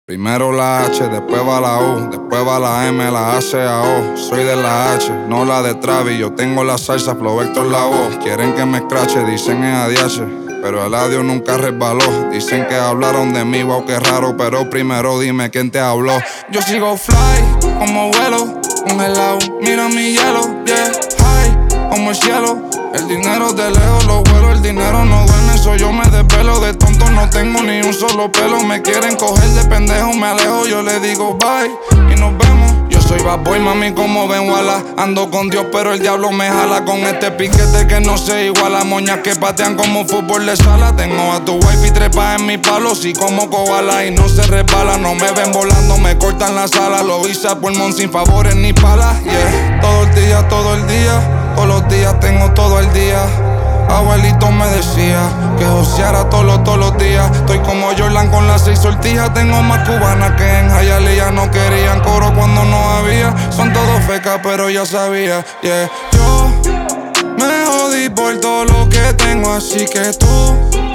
Primero la H, después va la U, después va la M, la A, C, A, O. Soy de la H, no la de Travis. Yo tengo la salsa, Flow Héctor la voz. Quieren que me escrache, dicen es ADH, pero el audio nunca resbaló. Dicen que hablaron de mí, wow, qué raro. Pero primero dime quién te habló. Yo sigo fly, como vuelo, congelado. Mira mi hielo, yeah, high, como el cielo. El dinero de lejos lo vuelo, el dinero no duerme, eso yo me desvelo. De tonto no tengo ni un solo pelo. Me quieren coger de pendejo, me alejo. Yo le digo bye y nos vemos. Yo soy bad boy, mami, como ven Walla. Ando con Dios, pero el diablo me jala. Con este piquete que no se iguala. Moñas que patean como fútbol de sala. Tengo a tu wife y trepa en mi palo. Sí como koala y no se resbala. No me ven volando, me cortan la sala. Lo hice a pulmón sin favores ni palas, yeah. Todo el día, todo el día. Todos los días tengo todo el día. Abuelito me decía que joseara todos los días. Estoy como Jordan con las 6 sortijas. Tengo más cubanas que en Hialeah. No querían coro cuando no había. Son todos fecas pero ya sabía, yeah. Yo me jodí por todo lo que tengo, así que tú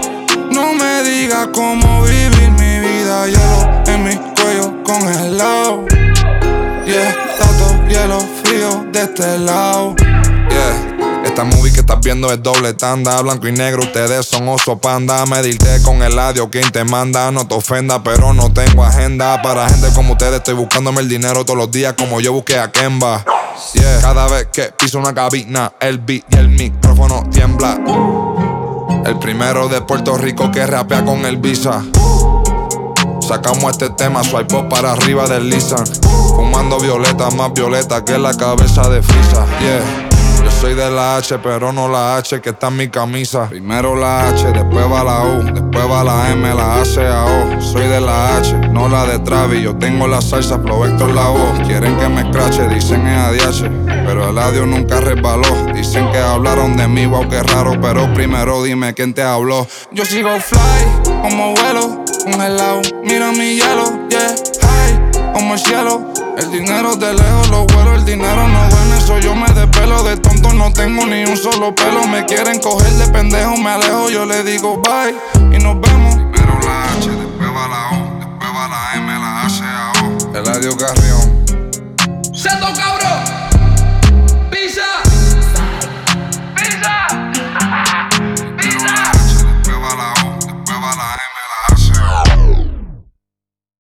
no me digas cómo vivir mi vida. Hielo en mi cuello congelado, yeah. Tanto hielo frío de este lado, yeah. Esta movie que estás viendo es doble tanda. Blanco y negro, ustedes son oso panda. Medirte con el audio, quien te manda. No te ofenda, pero no tengo agenda. Para gente como ustedes estoy buscándome el dinero todos los días, como yo busqué a Kemba, yeah. Cada vez que piso una cabina, el beat y el micrófono tiembla. El primero de Puerto Rico que rapea con el Visa. Sacamos este tema, swipe up para arriba deslizan. Fumando violeta, más violeta que la cabeza de Frisa, yeah. Yo soy de la H, pero no la H que está en mi camisa. Primero la H, después va la U, después va la M, la A, C, A, O. Soy de la H, no la de Travis. Yo tengo la salsa, Flow Héctor la voz. Quieren que me escrache, dicen es ADH, pero el audio nunca resbaló. Dicen que hablaron de mí, wow, qué raro. Pero primero dime quién te habló. Yo sigo fly, como vuelo, congelado. Mira mi hielo, yeah, high, como el cielo. El dinero de lejos lo vuelo, el dinero no duerme, eso yo me desvelo. De tonto no tengo ni un solo pelo. Me quieren coger de pendejo, me alejo. Yo le digo bye y nos vemos. Primero la H, después va la U, después va la M, la A, C, A, O. Eladio Carrión. Se toca